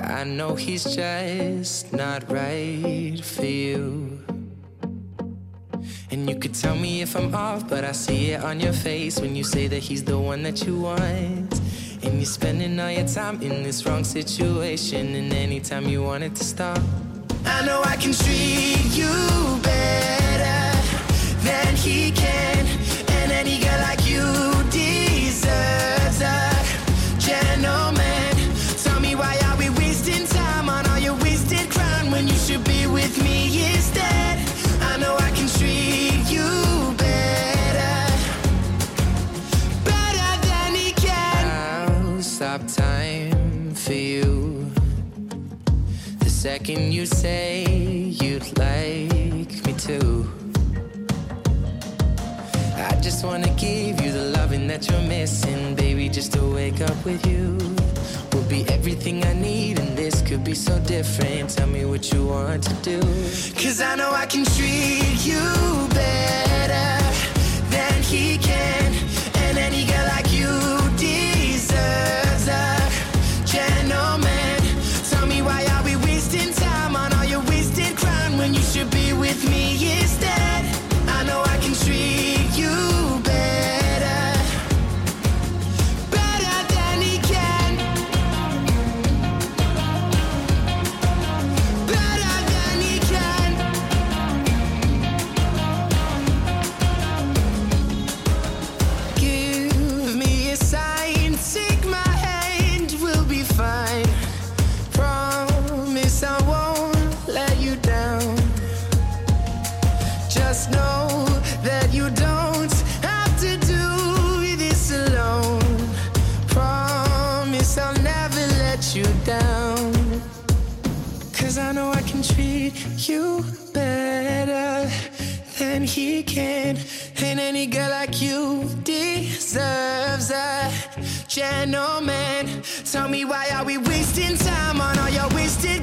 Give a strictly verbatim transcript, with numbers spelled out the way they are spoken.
I know he's just not right for you. And you could tell me if I'm off, but I see it on your face when you say that he's the one that you want. And you're spending all your time in this wrong situation, and anytime you want it to stop, I know I can treat you better than he can. And any girl like you deserves a gentleman. Tell me, why are we wasting time on all your wasted crown when you should be with me instead? I know I can treat you better, better than he can. I'll stop time for you the second you say you'd like me to. I just wanna give you the loving that you're missing, baby. Just to wake up with you will be everything I need, and this could be so different. Tell me what you want to do, 'cause I know I can treat you better than he can. And any girl like you deserves a gentleman. Tell me, why are we wasting time on all your wasted crown when you should be with me instead? I know I can treat you better, better than he can, better than he can. Give me a sign, take my hand, we'll be fine. Promise I won't let you down. Just know that you don't have to do this alone. Promise I'll never let you down, 'cause I know I can treat you better than he can. And any girl like you deserves a gentleman. Tell me, why are we wasting time on all your wasted